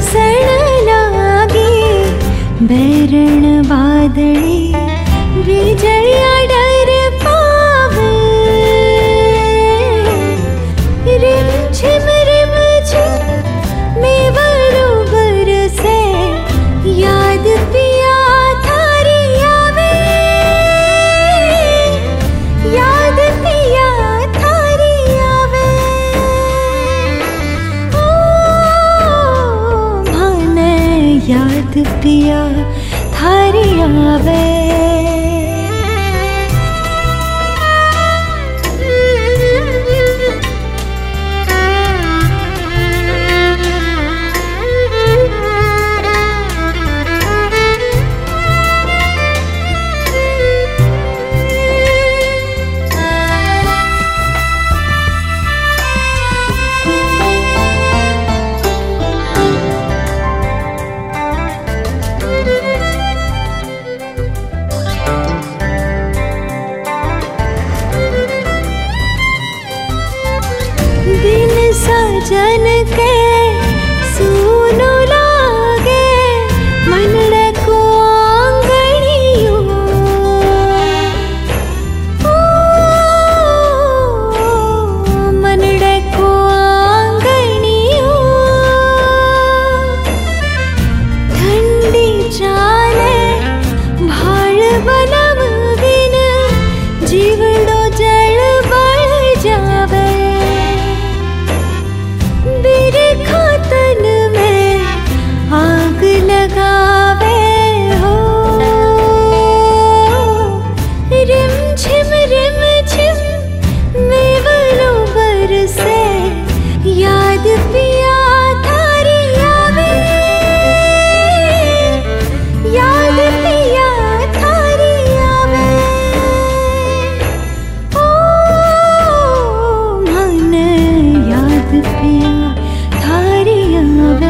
सण लागे बैरण वादळे वीजळ्या डर पावे रिमझिम रिमझिम में बरोबर से याद पिया थारी आवे याद पिया थारी आवे ओ माने याद पिया थारी आवे दिन सजन के सुनो लागे मनड़े को आंगणियो मनड़े को आंगणियो ठंडी चाले भाड़ बनम बिन जीवड़ो जल बढ़ जावे खातन में आग लगावे हो रिमझिम रिमझिम में बरोबर से याद पिया थारी आवे याद पिया थारी आवे ओ मन याद पिया थारी आवे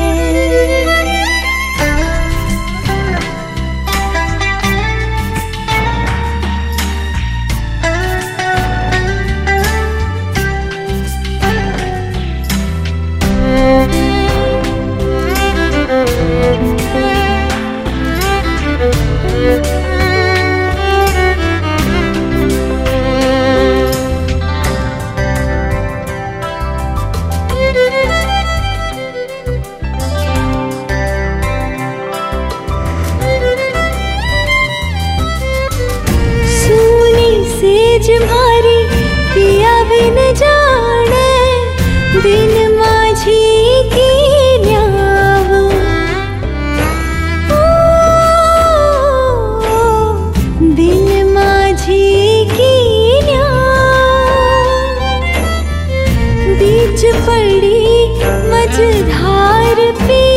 मारी पिया बिन जाने बिन माझी की न्याव बिन माझी की न्याव बीच पड़ी मझधार पे